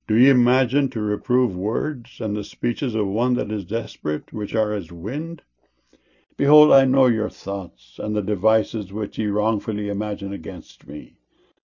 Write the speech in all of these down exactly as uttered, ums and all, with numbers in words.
Do ye imagine to reprove words, and the speeches of one that is desperate, which are as wind? Behold, I know your thoughts, and the devices which ye wrongfully imagine against me.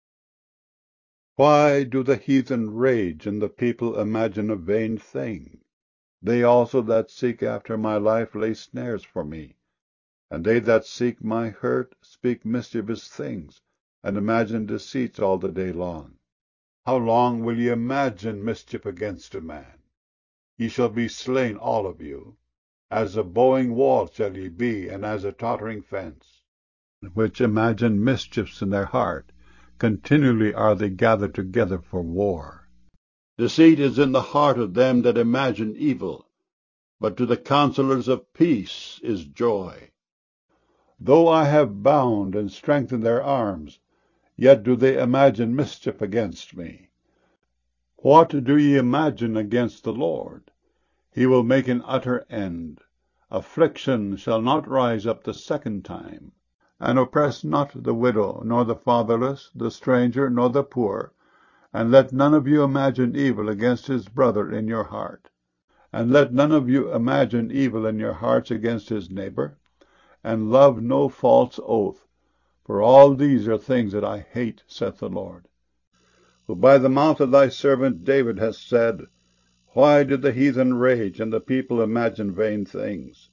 Why do the heathen rage, and the people imagine a vain thing? They also that seek after my life lay snares for me. And they that seek my hurt speak mischievous things, and imagine deceits all the day long. How long will ye imagine mischief against a man? Ye shall be slain all of you. As a bowing wall shall ye be, and as a tottering fence, which imagine mischiefs in their heart. Continually are they gathered together for war. Deceit is in the heart of them that imagine evil, but to the counselors of peace is joy. Though I have bound and strengthened their arms, yet do they imagine mischief against me. What do ye imagine against the Lord? He will make an utter end. Affliction shall not rise up the second time. And oppress not the widow, nor the fatherless, the stranger, nor the poor. And let none of you imagine evil against his brother in your heart. And let none of you imagine evil in your hearts against his neighbor. And love no false oath. For all these are things that I hate, saith the Lord. Who by the mouth of thy servant David hast said, Why did the heathen rage, and the people imagine vain things?